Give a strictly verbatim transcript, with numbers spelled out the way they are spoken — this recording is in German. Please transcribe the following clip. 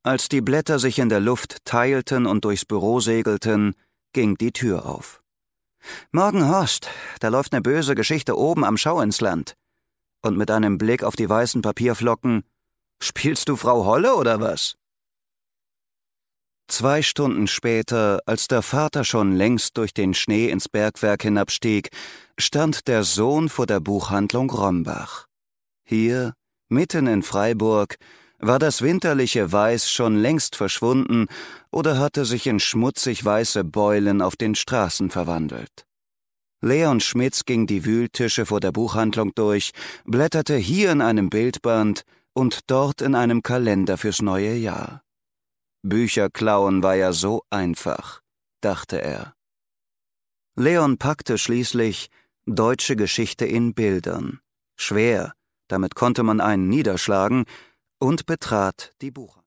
Als die Blätter sich in der Luft teilten und durchs Büro segelten, ging die Tür auf. »Morgen, Horst, da läuft ne böse Geschichte oben am Schauinsland.« Und mit einem Blick auf die weißen Papierflocken: »Spielst du Frau Holle oder was?« Zwei Stunden später, als der Vater schon längst durch den Schnee ins Bergwerk hinabstieg, stand der Sohn vor der Buchhandlung Rombach. Hier, mitten in Freiburg, war das winterliche Weiß schon längst verschwunden oder hatte sich in schmutzig weiße Beulen auf den Straßen verwandelt. Leon Schmitz ging die Wühltische vor der Buchhandlung durch, blätterte hier in einem Bildband und dort in einem Kalender fürs neue Jahr. Bücher klauen war ja so einfach, dachte er. Leon packte schließlich Deutsche Geschichte in Bildern, schwer, damit konnte man einen niederschlagen, und betrat die Buchhandlung.